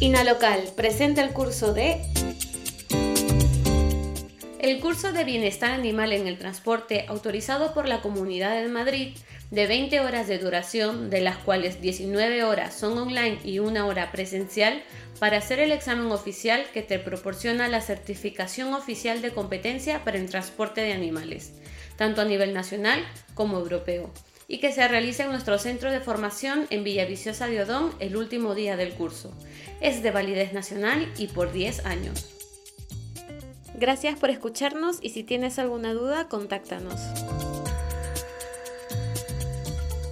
INALOCAL presenta el curso de Bienestar Animal en el Transporte, autorizado por la Comunidad de Madrid, de 20 horas de duración, de las cuales 19 horas son online y 1 hora presencial, para hacer el examen oficial que te proporciona la certificación oficial de competencia para el transporte de animales, tanto a nivel nacional como europeo, y que se realiza en nuestro centro de formación en Villaviciosa de Odón el último día del curso. Es de validez nacional y por 10 años. Gracias por escucharnos y si tienes alguna duda, contáctanos.